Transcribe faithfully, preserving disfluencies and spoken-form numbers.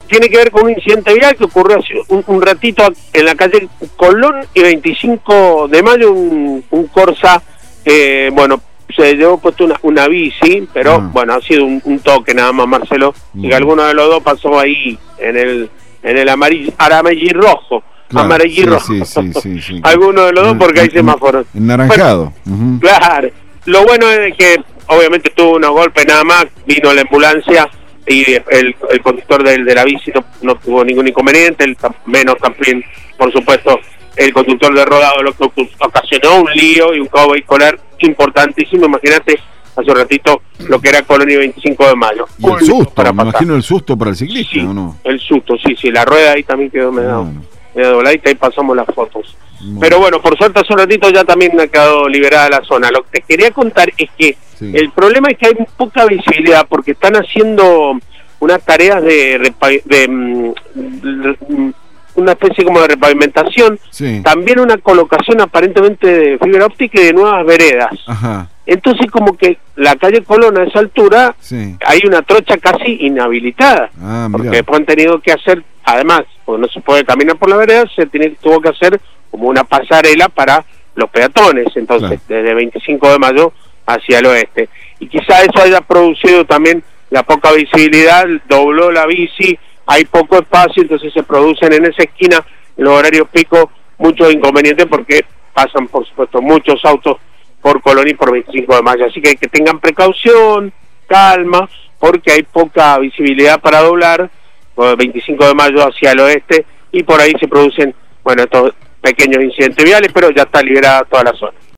tiene que ver con un incidente vial que ocurrió hace un, un ratito en la calle Colón y veinticinco de mayo, un, un Corsa, eh, bueno, se llevó puesto una, una bici, pero ah. bueno, ha sido un, un toque nada más, Marcelo, mm. y que alguno de los dos pasó ahí en el en el amarillo, amarillirrojo, claro, amarillirrojo, sí, sí, sí, sí, sí. alguno de los dos porque hay semáforos. Naranjado. Bueno, uh-huh. Claro, lo bueno es que obviamente tuvo unos golpes nada más, vino la ambulancia y el, el conductor de, de la bici no, no tuvo ningún inconveniente, el, menos también, por supuesto, el conductor de rodado, lo que ocasionó un lío y un caos vehicular importantísimo. Imagínate hace un ratito lo que era Colón y veinticinco de mayo. Y el susto, para me imagino el susto para el ciclista, sí, ¿o no? El susto, sí, sí, la rueda ahí también quedó medio, bueno. medio dobladita, ahí pasamos las fotos. Bueno. Pero bueno, por suerte hace un ratito ya también ha quedado liberada la zona. Lo que te quería contar es que sí. el problema es que hay poca visibilidad porque están haciendo unas tareas de, de, de, de una especie como de repavimentación, sí. también una colocación aparentemente de fibra óptica y de nuevas veredas. Ajá. Entonces como que la calle Colón a esa altura sí. hay una trocha casi inhabilitada, ah, porque después han tenido que hacer, además, porque no se puede caminar por la vereda, se tiene, tuvo que hacer como una pasarela para los peatones, entonces claro. desde veinticinco de mayo hacia el oeste. Y quizá eso haya producido también la poca visibilidad, dobló la bici, hay poco espacio, entonces se producen en esa esquina, en los horarios pico, muchos inconvenientes porque pasan, por supuesto, muchos autos por Colón y por veinticinco de mayo. Así que que tengan precaución, calma, porque hay poca visibilidad para doblar, por veinticinco de mayo hacia el oeste, y por ahí se producen, bueno, estos pequeños incidentes viales, pero ya está liberada toda la zona.